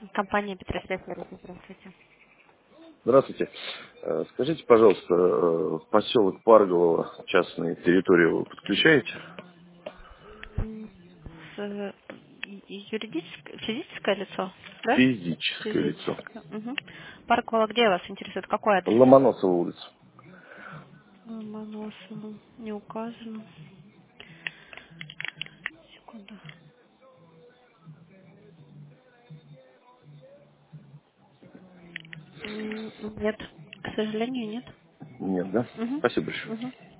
Компания Петросвязь, здравствуйте. Здравствуйте. Скажите, пожалуйста, поселок Парголово, частные территории вы подключаете? С юридическое, физическое лицо, да? Физическое лицо. Физическое. Угу. Парковала, где вас интересует? Какой адрес? Ломоносова улица. Ломоносова. Не указано. Секунду. Нет, к сожалению, нет. Нет, да? Угу. Спасибо большое. Угу.